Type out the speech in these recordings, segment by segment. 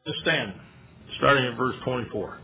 Let's stand, starting at verse 24.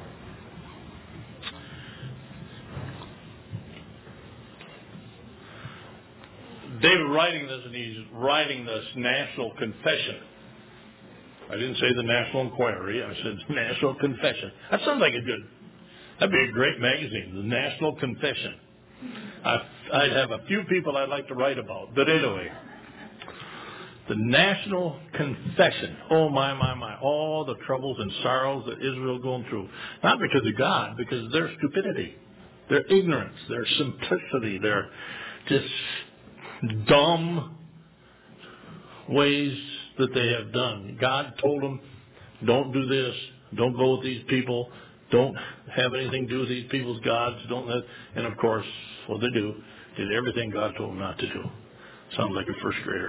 David writing this, and he's writing this national confession. I didn't say the National Enquiry, I said National Confession. That sounds like that'd be a great magazine, the National Confession. I'd have a few people I'd like to write about, but anyway. The National Confession. Oh, my. All the troubles and sorrows that Israel going through. Not because of God, because of their stupidity, their ignorance, their simplicity, their just dumb ways that they have done. God told them, don't do this, don't go with these people, don't have anything to do with these people's gods, and of course, what they did everything God told them not to do. Sounds like a first grader.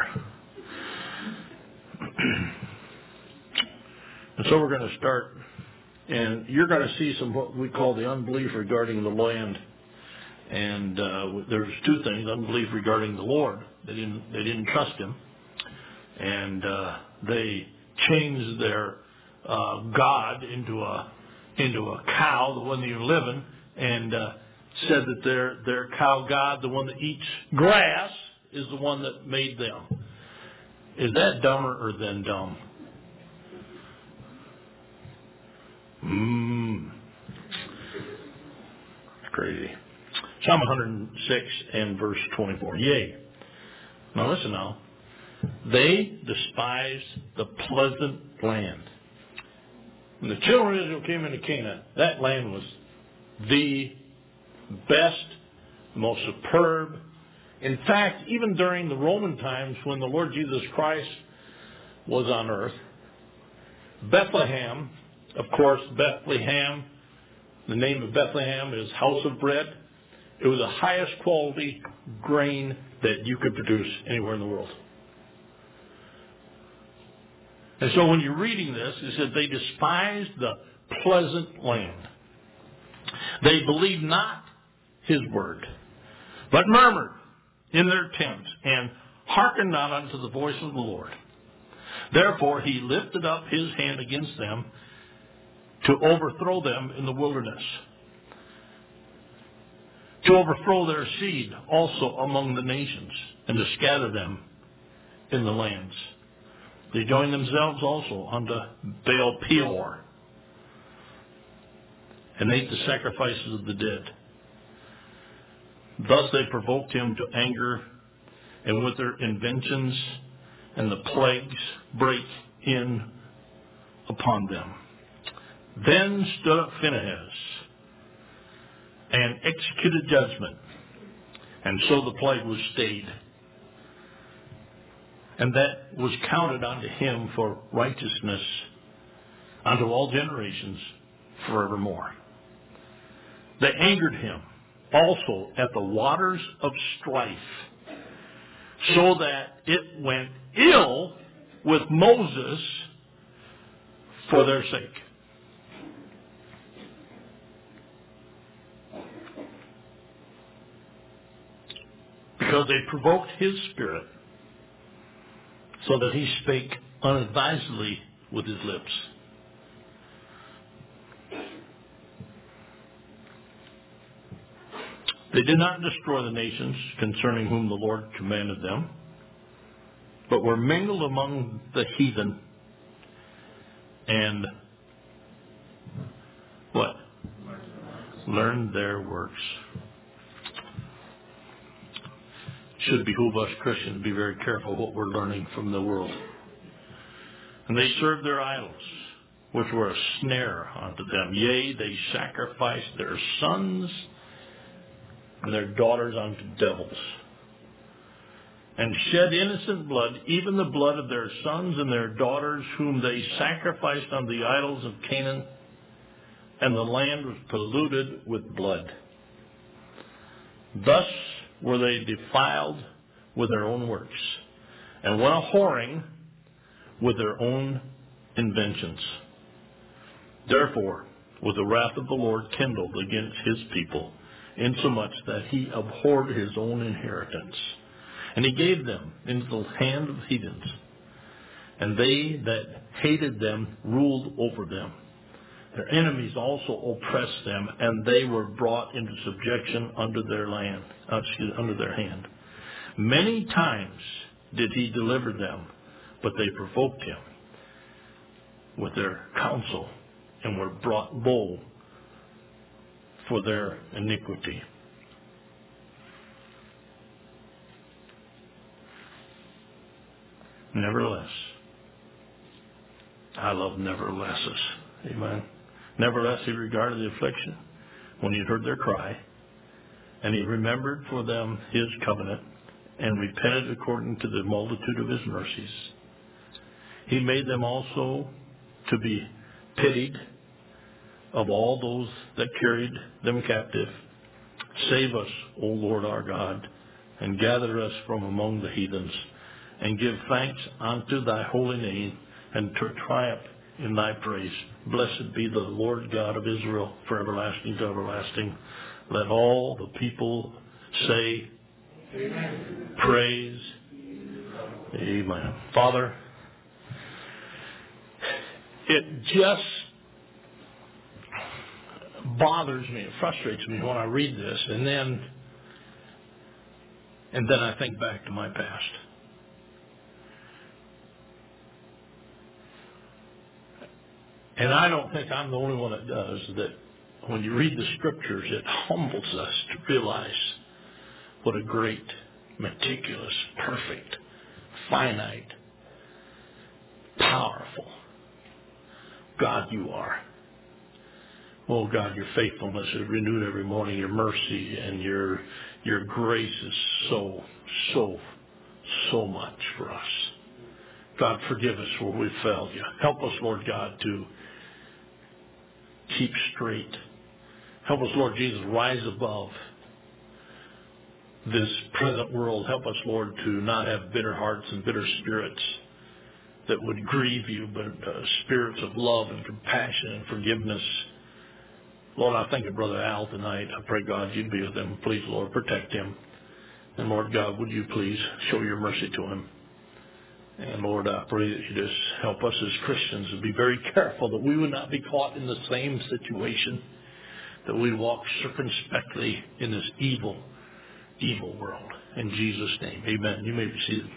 And so we're going to start, and you're going to see some what we call the unbelief regarding the land. And there's two things: unbelief regarding the Lord. They didn't trust Him, and they changed their God into a cow, the one that you're living, and said that their cow God, the one that eats grass, is the one that made them. Is that dumber than dumb? It's crazy. Psalm 106 and verse 24. Yea. Now listen now. They despised the pleasant land. When the children of Israel came into Canaan, that land was the best, most superb. In fact, even during the Roman times when the Lord Jesus Christ was on earth, Bethlehem, of course, Bethlehem, the name of Bethlehem is house of bread. It was the highest quality grain that you could produce anywhere in the world. And so when you're reading this, it says they despised the pleasant land. They believed not His word, but murmured in their tents and hearkened not unto the voice of the Lord. Therefore He lifted up His hand against them to overthrow them in the wilderness, to overthrow their seed also among the nations, and to scatter them in the lands. They joined themselves also unto Baal Peor, and ate the sacrifices of the dead. Thus they provoked Him to anger, and with their inventions and the plagues break in upon them. Then stood up Phinehas and executed judgment, and so the plague was stayed. And that was counted unto him for righteousness unto all generations forevermore. They angered him also at the waters of strife, so that it went ill with Moses for their sake. Because they provoked His spirit, so that He spake unadvisedly with His lips. They did not destroy the nations concerning whom the Lord commanded them, but were mingled among the heathen, and what? Learned their works. Should behoove us Christians to be very careful what we're learning from the world. And they served their idols, which were a snare unto them. Yea, they sacrificed their sons and their daughters unto devils, and shed innocent blood, even the blood of their sons and their daughters, whom they sacrificed unto the idols of Canaan, and the land was polluted with blood. Thus were they defiled with their own works, and went a-whoring with their own inventions. Therefore was the wrath of the Lord kindled against His people, insomuch that He abhorred His own inheritance. And He gave them into the hand of heathens, and they that hated them ruled over them. Their enemies also oppressed them, and they were brought into subjection under their hand. Many times did he deliver them, but they provoked him with their counsel and were brought low for their iniquity. Nevertheless, I love neverthelesses. Amen. Nevertheless, he regarded the affliction when he had heard their cry, and he remembered for them his covenant, and repented according to the multitude of his mercies. He made them also to be pitied of all those that carried them captive. Save us, O Lord our God, and gather us from among the heathens, and give thanks unto thy holy name, and to triumph in thy praise. Blessed be the Lord God of Israel, from everlasting to everlasting. Let all the people say, Amen. Praise. Amen. Father, it just bothers me, it frustrates me when I read this, and then I think back to my past. And I don't think I'm the only one that does, that when you read the scriptures, it humbles us to realize what a great, meticulous, perfect, finite, powerful God you are. Oh God, your faithfulness is renewed every morning. Your mercy and your grace is so much for us. God, forgive us where we've failed you. Help us, Lord God, to keep straight. Help us, Lord Jesus, rise above this present world. Help us, Lord, to not have bitter hearts and bitter spirits that would grieve you, but spirits of love and compassion and forgiveness. Lord, I think of Brother Al tonight. I pray, God, you'd be with him. Please, Lord, protect him. And, Lord God, would you please show your mercy to him. And, Lord, I pray that you just help us as Christians to be very careful that we would not be caught in the same situation, that we walk circumspectly in this evil world. In Jesus' name, amen. You may be seated.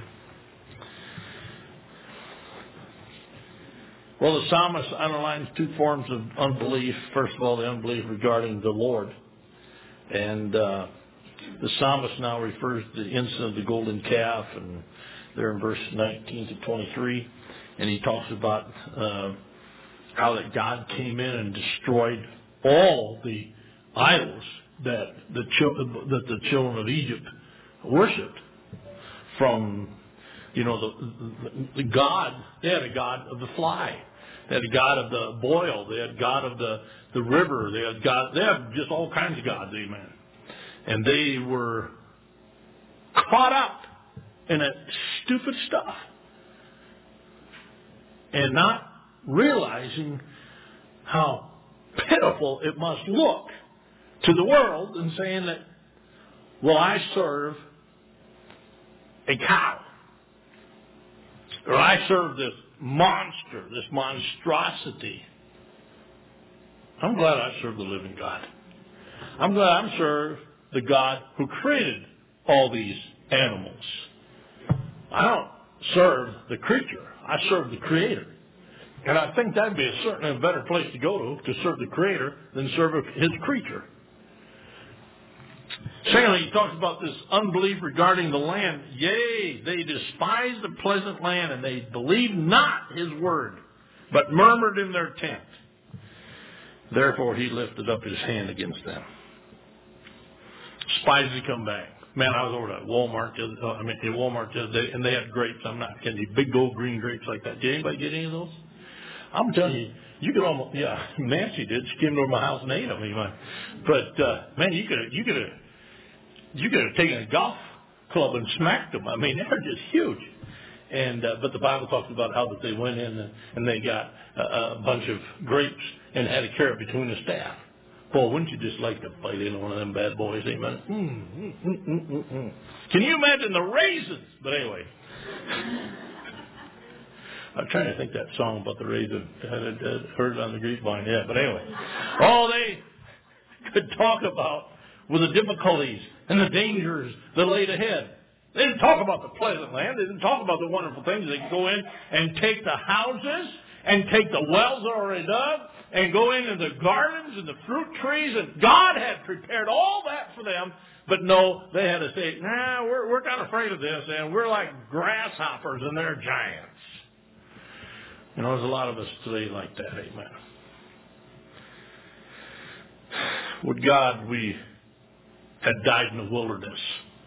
Well, the psalmist underlines two forms of unbelief. First of all, the unbelief regarding the Lord. And the psalmist now refers to the incident of the golden calf, and there in verse 19 to 23. And he talks about how that God came in and destroyed all the idols that the children of Egypt worshipped. From, the God, they had a god of the fly. They had a god of the boil. They had a god of the river. They had just all kinds of gods, amen. And they were caught up in that stupid stuff and not realizing how pitiful it must look to the world, and saying that, well, I serve a cow, or I serve this monster, this monstrosity. I'm glad I serve the living God. I'm glad I serve the God who created all these animals. I don't serve the creature. I serve the Creator. And I think that would be certainly a better place to go to serve the Creator than serve His creature. Secondly, he talks about this unbelief regarding the land. Yea, they despised the pleasant land, and they believed not his word, but murmured in their tent. Therefore he lifted up his hand against them. Spies to come back. Man, I was over at Walmart the other day, and they had grapes. I'm not kidding you, big gold green grapes like that. Did anybody get any of those? I'm telling you, you could almost, Nancy did. She came over to my house and ate them. But man, you could have taken a golf club and smacked them. I mean, they're just huge. And but the Bible talks about how that they went in and they got a bunch of grapes and had a carrot between the staff. Boy, wouldn't you just like to bite into one of them bad boys? Amen. Can you imagine the raisins? But anyway. I'm trying to think that song about the raisin. I heard it on the grapevine. Yeah, but anyway. All they could talk about were the difficulties and the dangers that laid ahead. They didn't talk about the pleasant land. They didn't talk about the wonderful things. They could go in and take the houses and take the wells already dug and go into the gardens and the fruit trees. And God had prepared all that for them. But no, they had to say, nah, we're kind of afraid of this. And we're like grasshoppers and they're giants. You know, there's a lot of us today like that. Amen. Would God we had died in the wilderness.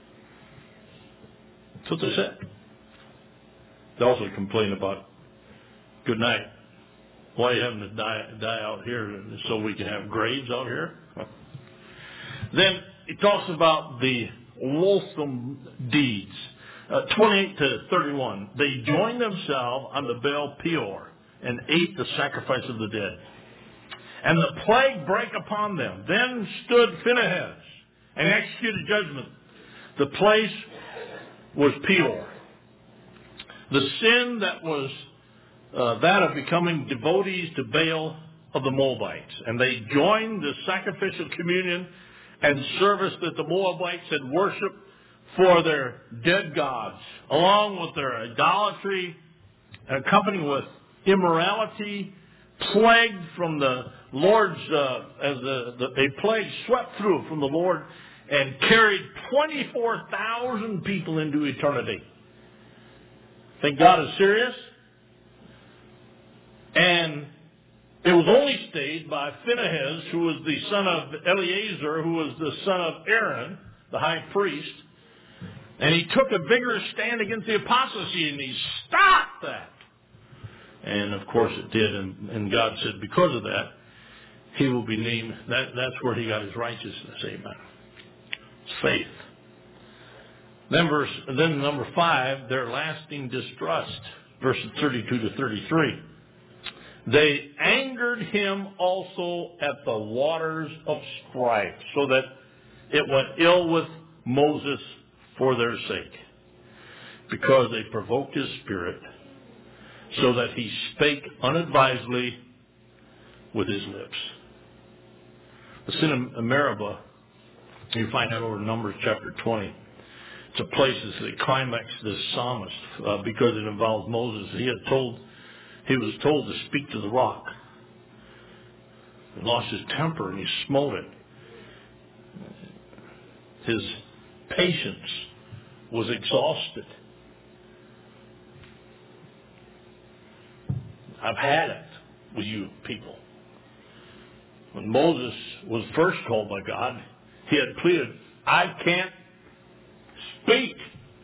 That's what they said. They also complain about, good night. Why are you having to die out here so we can have graves out here? Then it talks about the loathsome deeds. 28 to 31. They joined themselves unto Baal Peor and ate the sacrifice of the dead. And the plague brake upon them. Then stood Phinehas and executed judgment. The place was Peor. The sin that was that of becoming devotees to Baal of the Moabites. And they joined the sacrificial communion and service that the Moabites had worshipped for their dead gods, along with their idolatry, accompanied with immorality, plagued from the Lord's, as a plague swept through from the Lord and carried 24,000 people into eternity. Think God is serious? And it was only stayed by Phinehas, who was the son of Eleazar, who was the son of Aaron, the high priest. And he took a vigorous stand against the apostasy, and he stopped that. And of course it did, and God said because of that, he will be named, that's where he got his righteousness, amen. It's faith. Then number 5, their lasting distrust, verses 32 to 33. They angered him also at the waters of strife, so that it went ill with Moses for their sake, because they provoked his spirit, so that he spake unadvisedly with his lips. The sin of Meribah, you find that over in Numbers chapter 20. It's a place that's the climax of this psalmist, because it involves Moses. He was told to speak to the rock. He lost his temper and he smote it. His patience was exhausted. I've had it with you people. When Moses was first called by God, he had pleaded, I can't speak.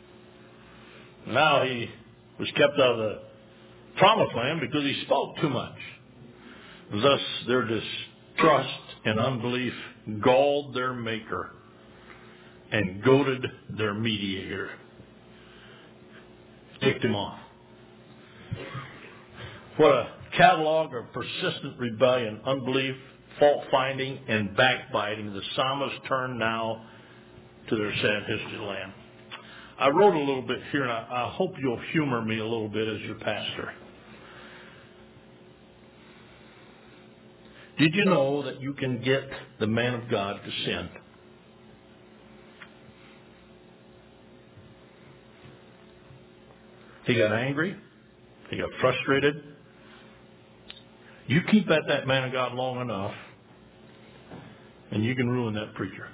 Now he was kept out of the promised land because he spoke too much. Thus their distrust and unbelief galled their maker and goaded their mediator. Ticked him off. What a catalog of persistent rebellion, unbelief, fault-finding, and backbiting. The psalmist turned now to their sad history land. I wrote a little bit here, and I hope you'll humor me a little bit as your pastor. Did you know that you can get the man of God to sin? He got angry. He got frustrated. You keep at that man of God long enough, and you can ruin that preacher.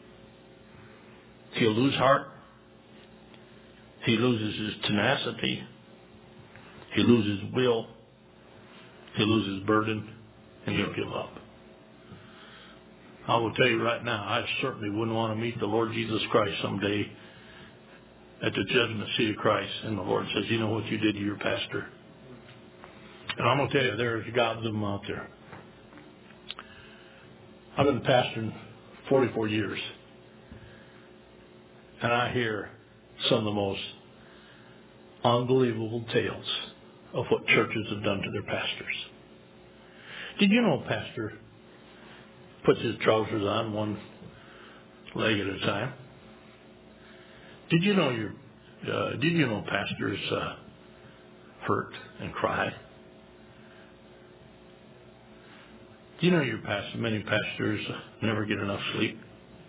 He'll lose heart. He loses his tenacity. He loses will. He loses burden. And he'll give up. I will tell you right now, I certainly wouldn't want to meet the Lord Jesus Christ someday at the judgment seat of Christ. And the Lord says, you know what you did to your pastor? And I'm going to tell you, there's God's of them out there. I've been pastoring 44 years. And I hear some of the most unbelievable tales of what churches have done to their pastors. Did you know a pastor puts his trousers on one leg at a time? Did you know pastors hurt and cry. Do you know many pastors never get enough sleep?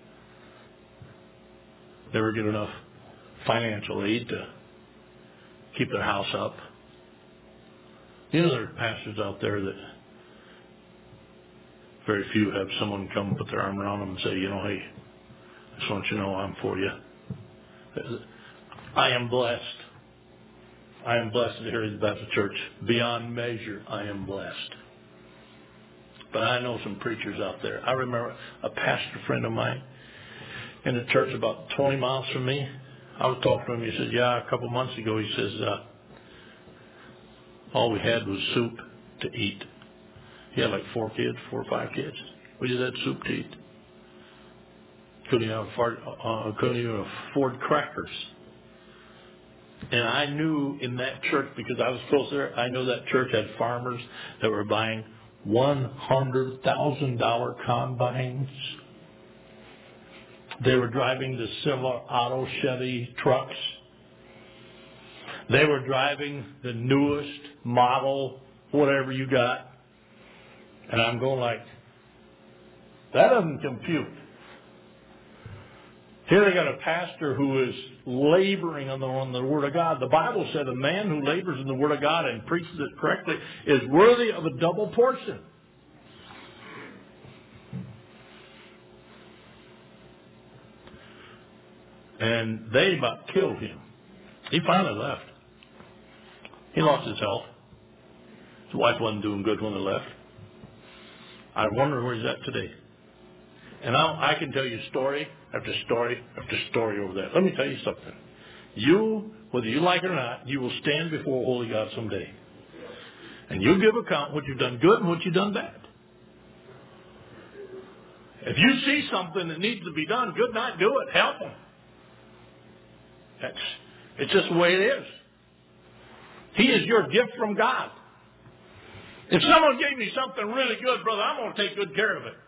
Never get enough financial aid to keep their house up? You know there are pastors out there that very few have someone come put their arm around them and say, hey, I just want you to know I'm for you. I am blessed. I am blessed at Heritage Baptist Church. Beyond measure, I am blessed. But I know some preachers out there. I remember a pastor friend of mine in a church about 20 miles from me. I was talking to him. He said, a couple months ago, he says, all we had was soup to eat. He had like 4 or 5 kids. We just had soup to eat. Couldn't even afford crackers. And I knew in that church, because I was close there, I know that church had farmers that were buying $100,000 combines. They were driving the Silverado Chevy trucks. They were driving the newest model, whatever you got. And I'm going like, that doesn't compute. Here they got a pastor who is laboring on the Word of God. The Bible said a man who labors in the Word of God and preaches it correctly is worthy of a double portion. And they about killed him. He finally left. He lost his health. His wife wasn't doing good when they left. I wonder where he's at today. And I can tell you story after story after story over that. Let me tell you something. You, whether you like it or not, you will stand before a holy God someday. And you'll give account what you've done good and what you've done bad. If you see something that needs to be done, good night, do it. Help them. It's just the way it is. He is your gift from God. If someone gave me something really good, brother, I'm going to take good care of it.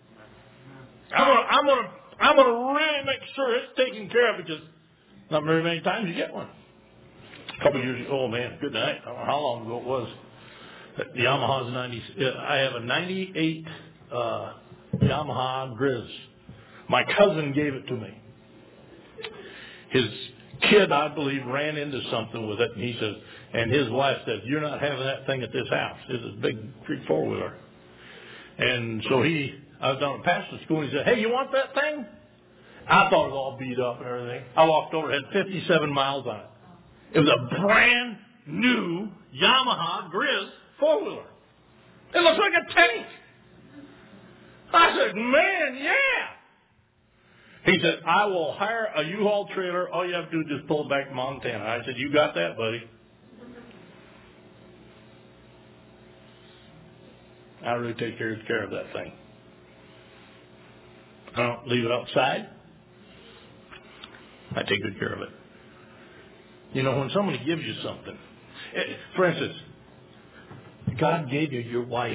I'm going to really make sure it's taken care of, because not very many times you get one. A couple of years ago, oh man, good night. I don't know how long ago it was. The Yamaha's 90. I have a 98 Yamaha Grizz. My cousin gave it to me. His kid, I believe, ran into something with it, and he says, and his wife says, "You're not having that thing at this house." It's a big 4-wheeler. And so I was down at pastor school, and he said, "Hey, you want that thing?" I thought it was all beat up and everything. I walked over, it had 57 miles on it. It was a brand new Yamaha Grizz 4-wheeler. It looks like a tank. I said, man, yeah. He said, I will hire a U-Haul trailer. All you have to do is just pull it back to Montana. I said, you got that, buddy. I really take care of that thing. I don't leave it outside. I take good care of it. You know, when somebody gives you something, for instance, God gave you your wife.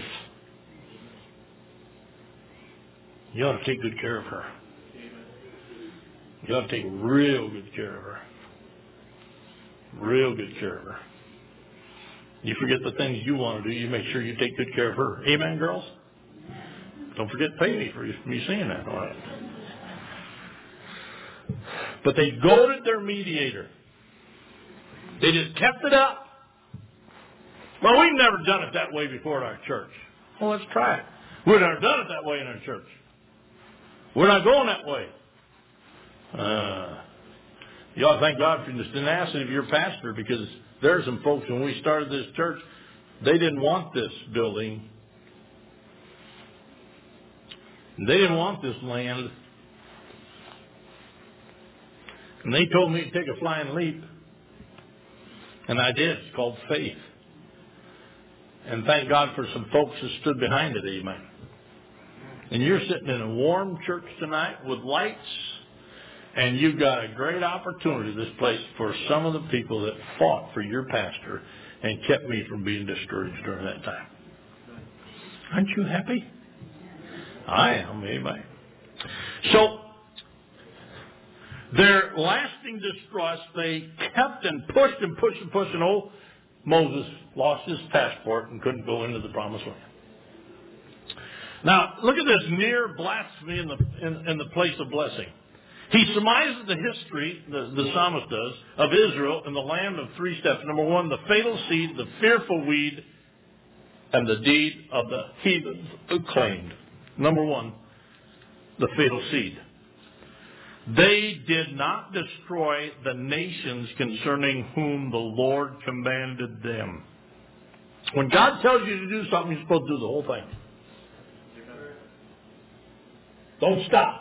You ought to take good care of her. You ought to take real good care of her. Real good care of her. You forget the things you want to do, you make sure you take good care of her. Amen, girls? Don't forget to pay me for me saying that, all right? But they goaded their mediator. They just kept it up. Well, we've never done it that way before in our church. Well, let's try it. We've never done it that way in our church. We're not going that way. You ought to thank God for the tenacity of your pastor, because there are some folks, when we started this church, they didn't want this building. They didn't want this land. And they told me to take a flying leap. And I did. It's called faith. And thank God for some folks that stood behind it. Amen. And you're sitting in a warm church tonight with lights. And you've got a great opportunity, this place, for some of the people that fought for your pastor and kept me from being discouraged during that time. Aren't you happy? I am. Amen. So, their lasting distrust, they kept and pushed and pushed and pushed. And Moses lost his passport and couldn't go into the promised land. Now, look at this near blasphemy in the place of blessing. He surmises the history, the psalmist does, of Israel in the land of three steps. Number one, the fatal seed, the fearful weed, and the deed of the heathens acclaimed. Number one, the fatal seed. They did not destroy the nations concerning whom the Lord commanded them. When God tells you to do something, you're supposed to do the whole thing. Don't stop.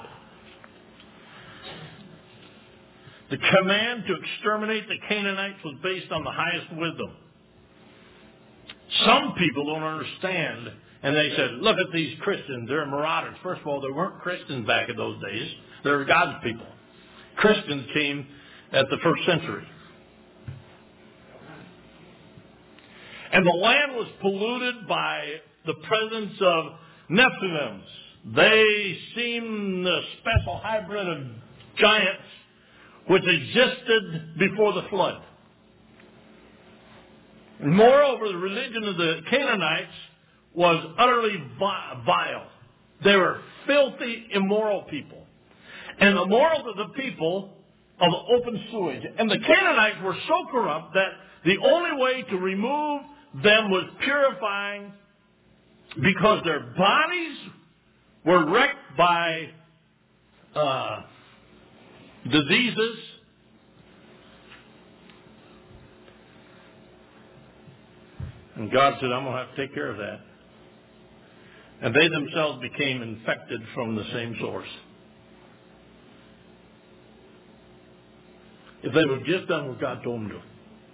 The command to exterminate the Canaanites was based on the highest wisdom. Some people don't understand, and they said, look at these Christians, they're marauders. First of all, they weren't Christians back in those days. They were God's people. Christians came at the first century. And the land was polluted by the presence of Nephilims. They seemed a special hybrid of giants which existed before the flood. Moreover, the religion of the Canaanites was utterly vile. They were filthy, immoral people. And the morals of the people of open sewage. And the Canaanites were so corrupt that the only way to remove them was purifying, because their bodies were wrecked by diseases. And God said, I'm going to have to take care of that. And they themselves became infected from the same source. If they would have just done what God told them to.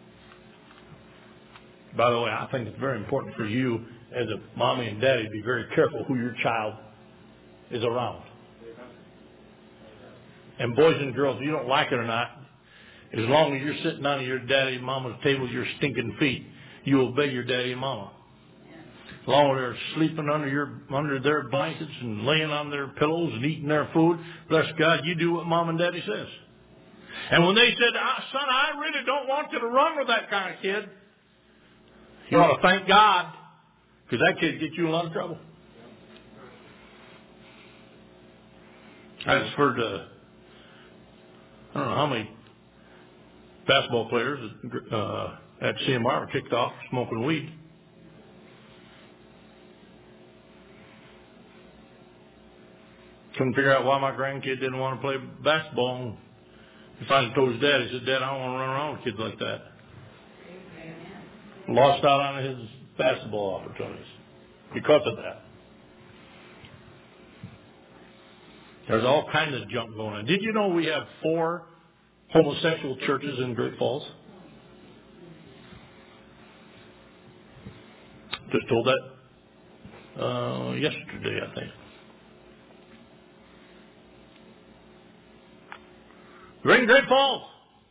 By the way, I think it's very important for you as a mommy and daddy to be very careful who your child is around. And boys and girls, if you don't like it or not, as long as you're sitting on your daddy and mama's table with your stinking feet, you obey your daddy and mama. As long as they're sleeping under their blankets and laying on their pillows and eating their food, bless God, you do what mom and daddy says. And when they said, son, I really don't want you to run with that kind of kid, you ought to thank God, because that kid gets you in a lot of trouble. I just heard, I don't know how many basketball players at CMR were kicked off smoking weed. Couldn't figure out why my grandkid didn't want to play basketball. He finally told his dad, he said, Dad, I don't want to run around with kids like that. Lost out on his basketball opportunities because of that. There's all kinds of junk going on. Did you know we have 4 homosexual churches in Great Falls? Just told that yesterday, I think. We're in Great Falls.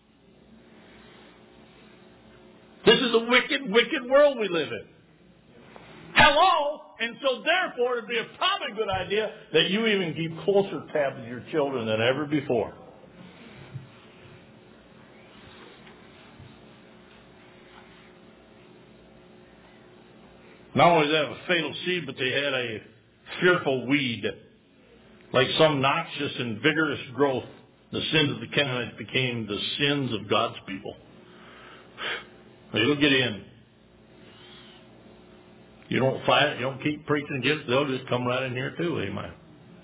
This is a wicked, wicked world we live in. Hello? And so therefore, it'd be a probably good idea that you even keep closer tabs with your children than ever before. Not only did they have a fatal seed, but they had a fearful weed. Like some noxious and vigorous growth, the sins of the Canaanites became the sins of God's people. They'll get in. You don't fight it, you don't keep preaching against it, they'll just come right in here too, amen.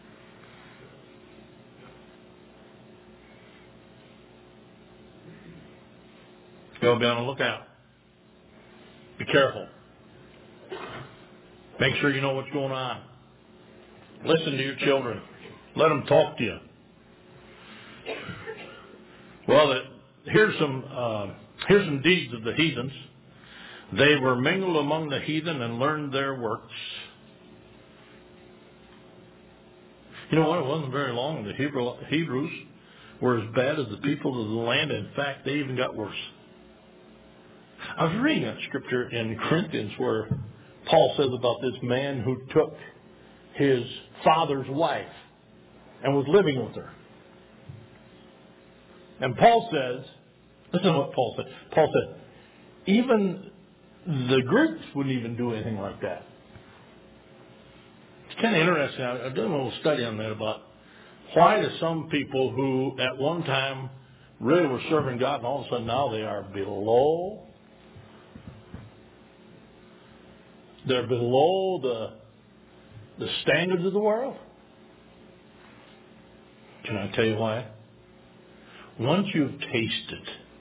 Go be on the lookout. Be careful. Make sure you know what's going on. Listen to your children. Let them talk to you. Well, here's some deeds of the heathens. They were mingled among the heathen and learned their works. You know what? It wasn't very long. The Hebrews were as bad as the people of the land. In fact, they even got worse. I was reading a scripture in Corinthians where Paul says about this man who took his father's wife and was living with her. And Paul says, listen to what Paul said. Paul said, even the groups wouldn't even do anything like that. It's kind of interesting. I've done a little study on that about why do some people who at one time really were serving God and all of a sudden now they are below. They're below the standards of the world. Can I tell you why? Once you've tasted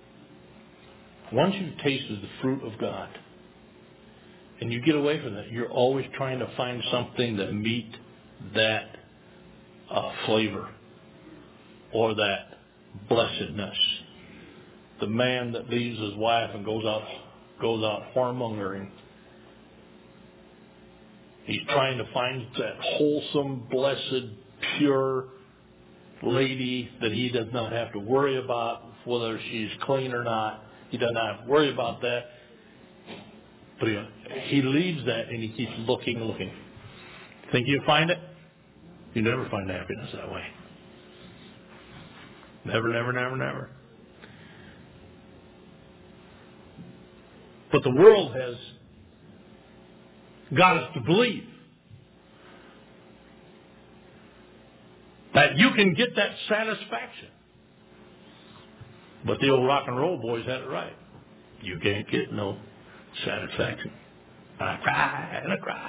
the fruit of God, and you get away from that, you're always trying to find something that meet that flavor or that blessedness. The man that leaves his wife and goes out whoremongering. He's trying to find that wholesome, blessed, pure lady that he does not have to worry about whether she's clean or not. He does not have to worry about that. But he leaves that and he keeps looking. Think you find it? You never find happiness that way. Never. But the world has got us to believe that you can get that satisfaction. But the old rock and roll boys had it right. You can't get no satisfaction. And I cry.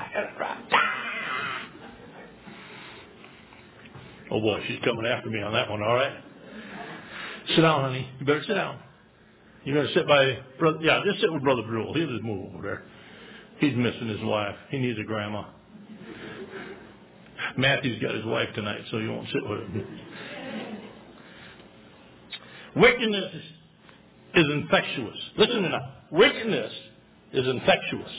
Oh boy, she's coming after me on that one, all right? Sit down, honey. You better sit down. You're going to sit by brother. Yeah, just sit with Brother Brule. He'll just move over there. He's missing his wife. He needs a grandma. Matthew's got his wife tonight, so you won't sit with him. Wickedness is infectious. Listen to that. Wickedness is infectious.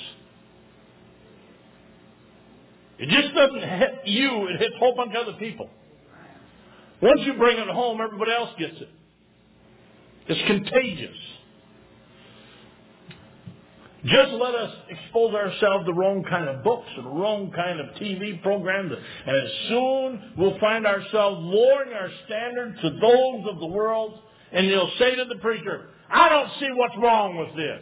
It just doesn't hit you. It hits a whole bunch of other people. Once you bring it home, everybody else gets it. It's contagious. Just let us expose ourselves to the wrong kind of books and the wrong kind of TV programs, and as soon we'll find ourselves lowering our standards to those of the world, and you'll say to the preacher, I don't see what's wrong with this.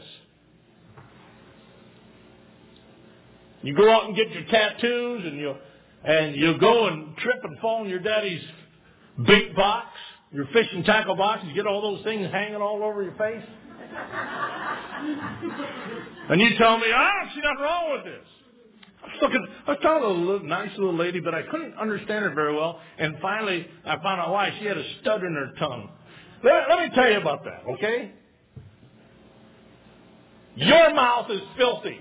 You go out and get your tattoos, and you'll go and trip and fall in your daddy's big box, your fish and tackle box, and you get all those things hanging all over your face. And you tell me, I don't see nothing wrong with this. I was talking to a nice little lady, but I couldn't understand her very well. And finally, I found out why. She had a stud in her tongue. Let me tell you about that, okay? Your mouth is filthy.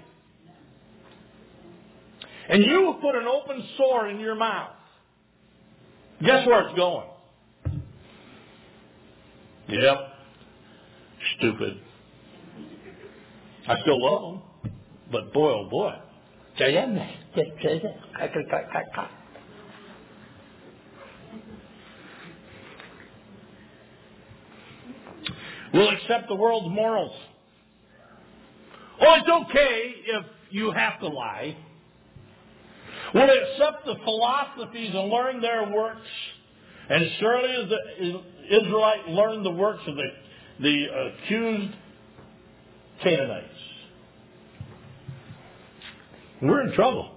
And you put an open sore in your mouth. Guess where it's going? Yep. Stupid. I still love them. But boy, oh boy. We'll accept the world's morals. Oh, it's okay if you have to lie. We'll accept the philosophies and learn their works. And surely as the Israelite learned the works of the accused Canaanites. We're in trouble.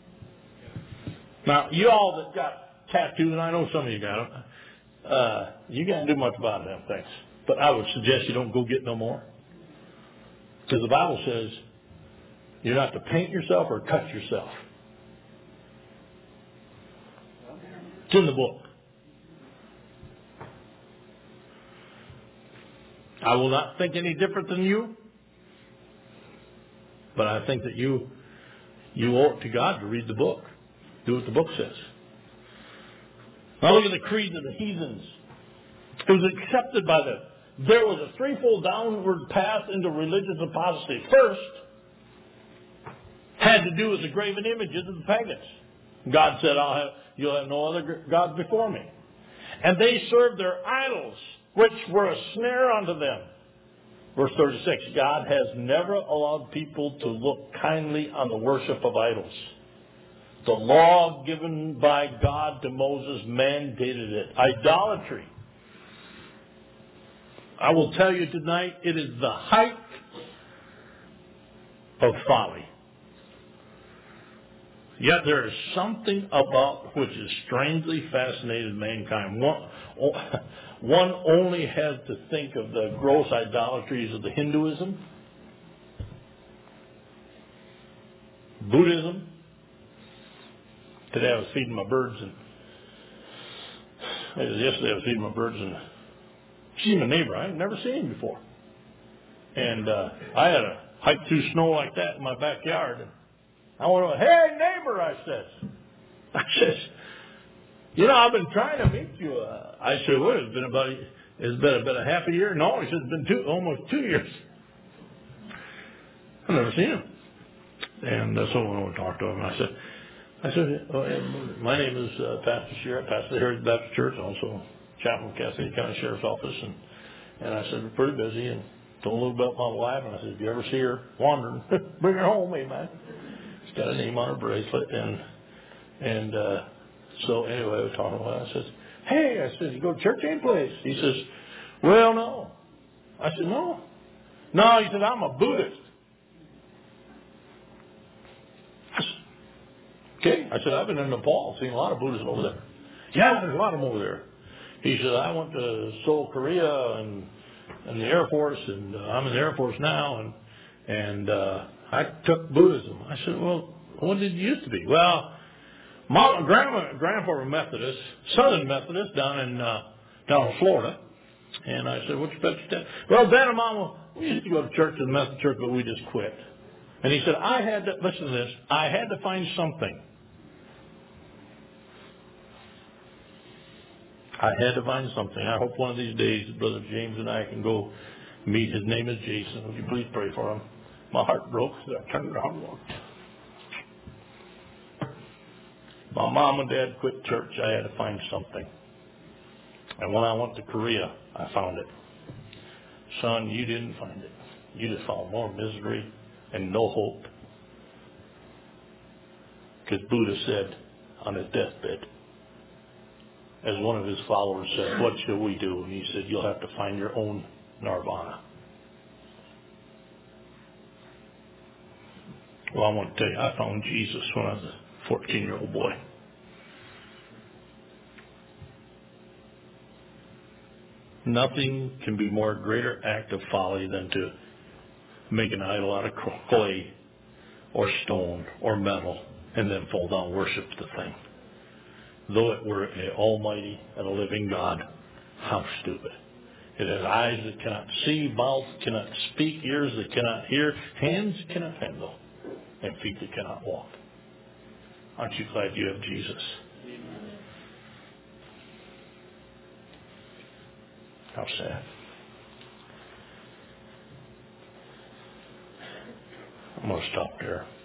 Now, you all that got tattoos, and I know some of you got them, you can't do much about them things. But I would suggest you don't go get no more. Because the Bible says you're not to paint yourself or cut yourself. It's in the book. I will not think any different than you. But I think that you owe it to God to read the book. Do what the book says. Now look at the creeds of the heathens. It was accepted by them. There was a threefold downward path into religious apostasy. First, had to do with the graven images of the pagans. God said, you'll have no other gods before me. And they served their idols, which were a snare unto them. Verse 36, God has never allowed people to look kindly on the worship of idols. The law given by God to Moses mandated it. Idolatry. I will tell you tonight, it is the height of folly. Yet there is something about which has strangely fascinated mankind. One only has to think of the gross idolatries of the Hinduism, Buddhism. Today I was feeding my birds, and yesterday I was feeding my birds, and she's my neighbor. I had never seen him before. And I had to hike through snow like that in my backyard. And I went, "Hey, neighbor," I says, "You know, I've been trying to meet you." I said, "What? It's been about a half a year." No, he said, "It's been almost 2 years." I've never seen him. And so I went to talk to him. And I said, "My name is Pastor Shear. I pastor the Heritage Baptist Church, also chaplain, Cascade County Sheriff's Office." And I said, "We're pretty busy," and told a little bit about my wife. And I said, "If you ever see her wandering, bring her home, amen." She's got a name on her bracelet. And so anyway, we were talking about it. I says, "Hey," I said, "you go to church any place?" He says, "Well, no." I said, "No." "No," he said, "I'm a Buddhist." Okay. I said, "I've been in Nepal, seen a lot of Buddhists over there." "Yeah, there's a lot of them over there." He said, "I went to Seoul, Korea, and the Air Force, and I'm in the Air Force now, and I took Buddhism." I said, "Well, what did you used to be?" "Well, grandpa were Methodist, Southern Methodist down in Florida." And I said, "What's your best dad?" "Well, Dad and Mama, we used to go to church in the Methodist church, but we just quit." And he said, listen to this, "I had to find something. I had to find something. I hope one of these days Brother James and I can go meet." His name is Jason. Would you please pray for him? My heart broke, so I turned around and walked. My mom and dad quit church. I had to find something. And when I went to Korea, I found it. Son, you didn't find it. You just found more misery and no hope. Because Buddha said on his deathbed, as one of his followers said, "What shall we do?" And he said, "You'll have to find your own nirvana." Well, I want to tell you, I found Jesus when I was a 14-year-old boy. Nothing can be more greater act of folly than to make an idol out of clay or stone or metal and then fall down and worship the thing. Though it were an almighty and a living God, how stupid. It has eyes that cannot see, mouth cannot speak, ears that cannot hear, hands cannot handle, and feet that cannot walk. Aren't you glad you have Jesus? How sad. I'm going to stop there.